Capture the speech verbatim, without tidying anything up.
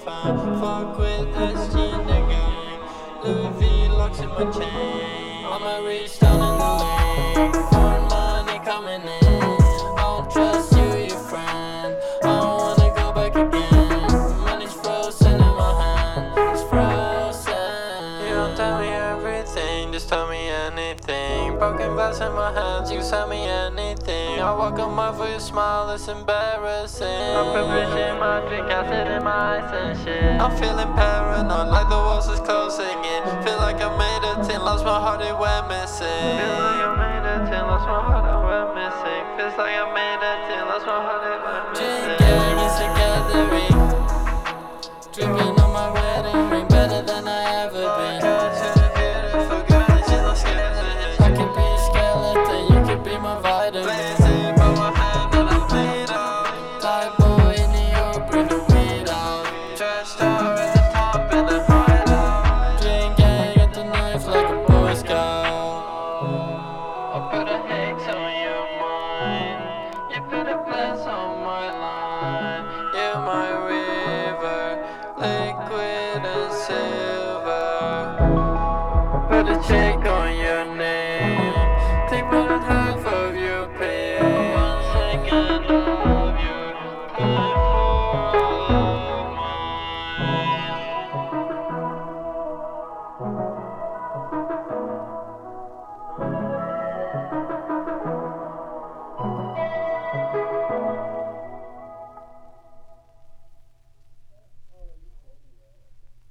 fine. Fuck with S G in the gang. Louis V locks in my chain. I'ma reach down in the lane. More money coming in. I don't trust you, your friend. I don't wanna go back again. Money's frozen in my hand. It's frozen. You don't tell me everything, just tell me anything. Broken glass in my hands, you tell me anything. I walk a mile for your smile, it's embarrassing. I'm preparing my drink, acid in my eyes and shit. I'm feeling paranoid, like the walls is closing in. Feel like I made a ten, lost my heart, it went missing. Feel like I made a ten, lost my heart, it went missing. Feels like I made a ten, lost my heart, it went missing. Gang is a gathering, drinking on my wedding ring, better than I ever been. I could be a skeleton, you could be my vitamin. Type boy in New York, bring the weed out. Trash star at the top and the hideout. Drink gang at the knife like a Boy Scout. I put a hex on your mind. You put a glass on my line. You're my river, liquid and silver. Put a check on your name. Take more than half of your pay. One second of your life for mine.